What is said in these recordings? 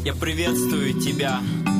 Я приветствую тебя,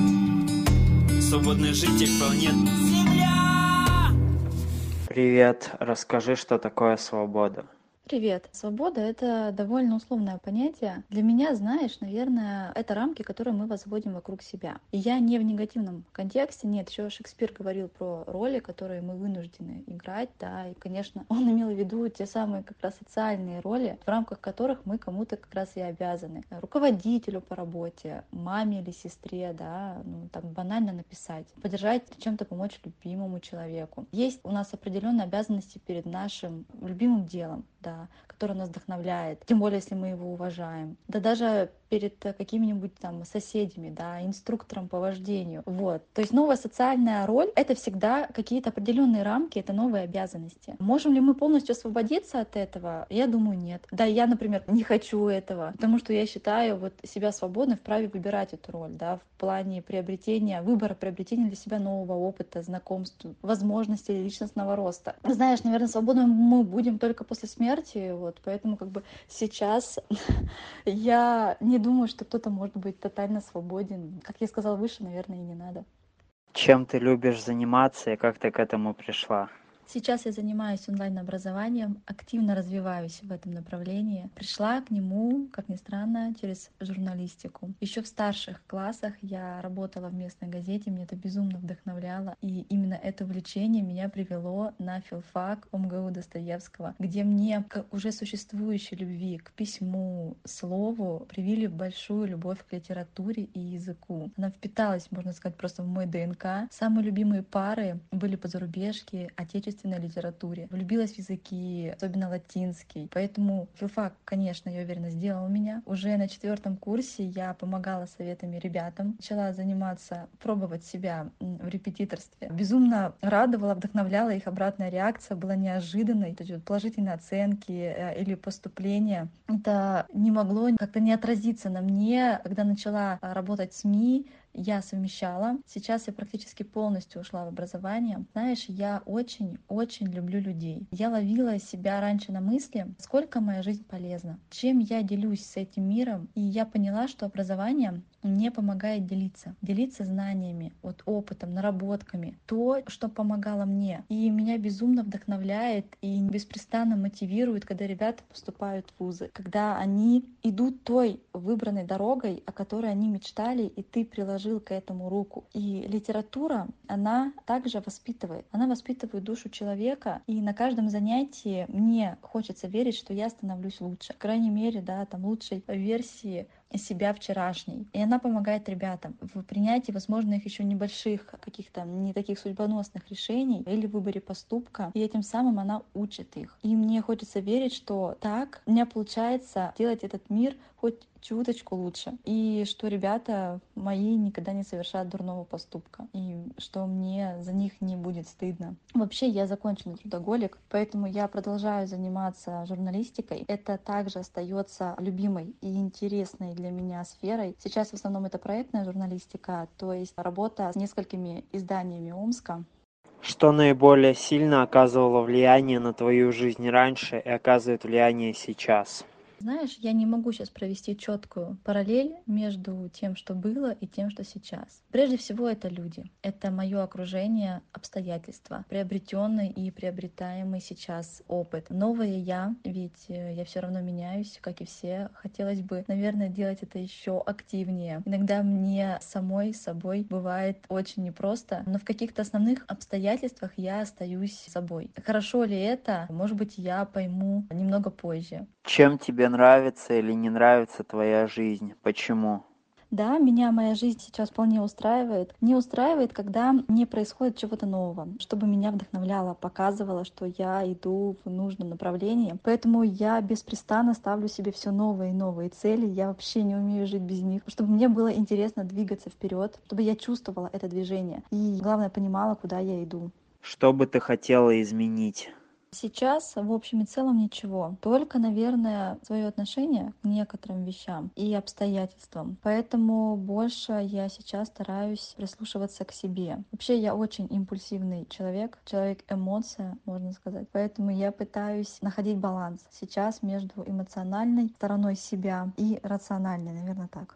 свободный житель планеты Земля! Привет, расскажи, что такое свобода. Привет. Свобода — это довольно условное понятие. Для меня, знаешь, наверное, это рамки, которые мы возводим вокруг себя. И я не в негативном контексте, нет, еще Шекспир говорил про роли, которые мы вынуждены играть, да, и, конечно, он имел в виду те самые как раз социальные роли, в рамках которых мы кому-то как раз и обязаны. Руководителю по работе, маме или сестре, да, ну, так банально написать, поддержать, чем-то помочь любимому человеку. Есть у нас определенные обязанности перед нашим любимым делом, да, который нас вдохновляет, тем более, если мы его уважаем. Да даже перед какими-нибудь там соседями, да, инструктором по вождению. Вот. То есть новая социальная роль — это всегда какие-то определенные рамки, это новые обязанности. Можем ли мы полностью освободиться от этого? Я думаю, нет. Да, я, например, не хочу этого, потому что я считаю вот себя свободной, вправе выбирать эту роль, да, в плане приобретения, выбора приобретения для себя нового опыта, знакомств, возможностей личностного роста. Знаешь, наверное, свободны мы будем только после смерти, вот, поэтому как бы сейчас я не думаю, что кто-то может быть тотально свободен. Как я сказала выше, наверное, и не надо. Чем ты любишь заниматься и как ты к этому пришла? Сейчас я занимаюсь онлайн-образованием, активно развиваюсь в этом направлении. Пришла к нему, как ни странно, через журналистику. Еще в старших классах я работала в местной газете, меня это безумно вдохновляло. И именно это увлечение меня привело на филфак ОМГУ Достоевского, где мне к уже существующей любви к письму, слову привили большую любовь к литературе и языку. Она впиталась, можно сказать, просто в мой ДНК. Самые любимые пары были по зарубежке, отечественной литературе. Влюбилась в языки, особенно латинский. Поэтому филфак, конечно, я уверена, сделал меня. Уже на 4-м курсе я помогала советами ребятам, начала заниматься, пробовать себя в репетиторстве. Безумно радовала, вдохновляла их обратная реакция, была неожиданной. То есть вот положительные оценки или поступления. Это не могло как-то не отразиться на мне, когда начала работать в СМИ. Я совмещала. Сейчас я практически полностью ушла в образование. Знаешь, я очень люблю людей. Я ловила себя раньше на мысли, сколько моя жизнь полезна, чем я делюсь с этим миром. И я поняла, что образование мне помогает делиться знаниями, вот опытом, наработками, то, что помогало мне. И меня безумно вдохновляет и беспрестанно мотивирует, когда ребята поступают в вузы, когда они идут той выбранной дорогой, о которой они мечтали, и ты приложил к этому руку. И литература, она также воспитывает. Она воспитывает душу человека, и на каждом занятии мне хочется верить, что я становлюсь лучше. По крайней мере, да, там лучшей версии себя вчерашней. И она помогает ребятам в принятии, возможно, их еще небольших, каких-то не таких судьбоносных решений или в выборе поступка. И этим самым она учит их. И мне хочется верить, что так у меня получается делать этот мир хоть чуточку лучше. И что ребята мои никогда не совершат дурного поступка. И что мне за них не будет стыдно. Вообще, я законченный трудоголик, поэтому я продолжаю заниматься журналистикой. Это также остается любимой и интересной для меня сферой. Сейчас в основном это проектная журналистика, то есть работа с несколькими изданиями Омска. Что наиболее сильно оказывало влияние на твою жизнь раньше и оказывает влияние сейчас? Знаешь, я не могу сейчас провести четкую параллель между тем, что было, и тем, что сейчас. Прежде всего, это люди. Это мое окружение, обстоятельства, приобретенный и приобретаемый сейчас опыт. Новое я, ведь я все равно меняюсь, как и все. Хотелось бы, наверное, делать это еще активнее. Иногда мне самой собой бывает очень непросто, но в каких-то основных обстоятельствах я остаюсь собой. Хорошо ли это? Может быть, я пойму немного позже. Чем тебе нравится или не нравится твоя жизнь? Почему? Да, меня моя жизнь сейчас вполне устраивает. Не устраивает, когда не происходит чего-то нового, чтобы меня вдохновляло, показывало, что я иду в нужном направлении. Поэтому я беспрестанно ставлю себе все новые и новые цели. Я вообще не умею жить без них, чтобы мне было интересно двигаться вперед, чтобы я чувствовала это движение и, главное, понимала, куда я иду. Что бы ты хотела изменить? Сейчас, в общем и целом, ничего. Только, наверное, свое отношение к некоторым вещам и обстоятельствам. Поэтому больше я сейчас стараюсь прислушиваться к себе. Вообще, я очень импульсивный человек эмоция, можно сказать. Поэтому я пытаюсь находить баланс сейчас между эмоциональной стороной себя и рациональной, наверное, так.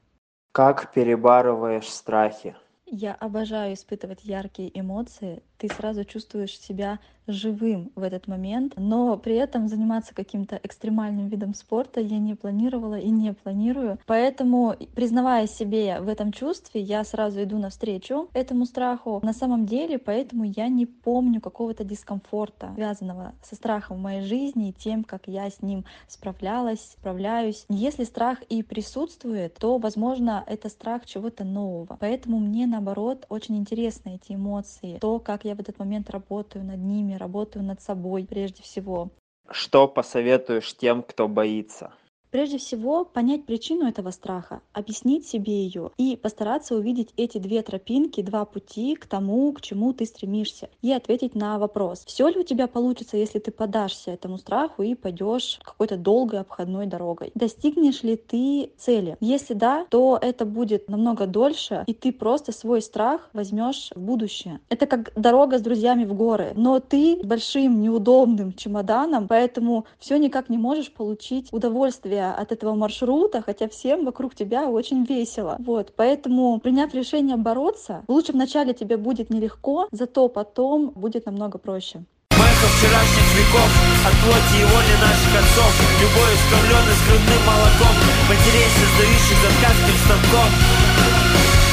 Как перебарываешь страхи? Я обожаю испытывать яркие эмоции. Ты сразу чувствуешь себя живым в этот момент, но при этом заниматься каким-то экстремальным видом спорта я не планировала и не планирую. Поэтому, признавая себе в этом чувстве, я сразу иду навстречу этому страху. На самом деле, поэтому я не помню какого-то дискомфорта, связанного со страхом в моей жизни и тем, как я с ним справляюсь. Если страх и присутствует, то, возможно, это страх чего-то нового. Поэтому мне, наоборот, очень интересны эти эмоции, то, как я в этот момент работаю над ними, работаю над собой прежде всего. Что посоветуешь тем, кто боится? Прежде всего, понять причину этого страха, объяснить себе ее и постараться увидеть эти две тропинки, два пути к тому, к чему ты стремишься, и ответить на вопрос, все ли у тебя получится, если ты поддашься этому страху и пойдешь какой-то долгой обходной дорогой. Достигнешь ли ты цели? Если да, то это будет намного дольше, и ты просто свой страх возьмешь в будущее. Это как дорога с друзьями в горы, но ты большим неудобным чемоданом, поэтому все никак не можешь получить удовольствие от этого маршрута, хотя всем вокруг тебя очень весело. Вот, поэтому, приняв решение бороться, лучше вначале тебе будет нелегко, зато потом будет намного проще. Эхо вчерашних веков, от плоти и воли наших отцов, любовью скормленной с грудным молоком, матерей, создающих за ткацким станком.